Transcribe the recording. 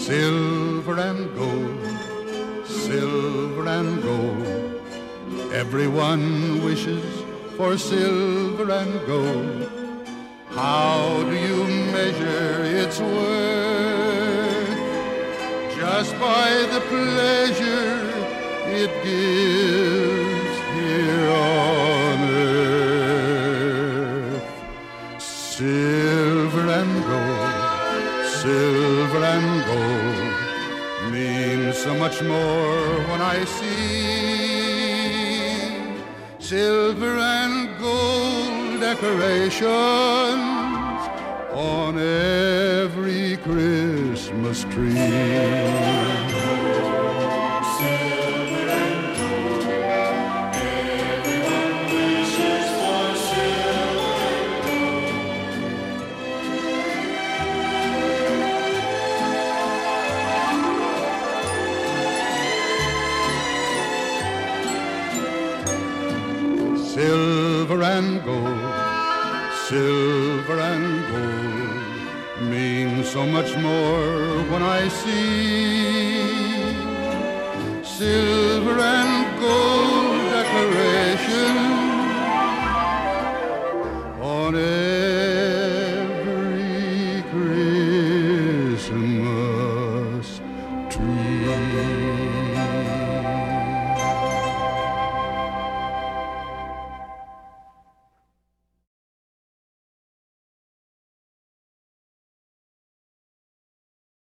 Silver and gold, silver and gold. Everyone wishes for silver and gold. How do you measure its worth? Just by the pleasure it gives here on earth. Silver and gold, silver and gold means so much more when I see silver and gold decorations on every Christmas tree. Silver and gold, silver and gold means so much more when I see silver and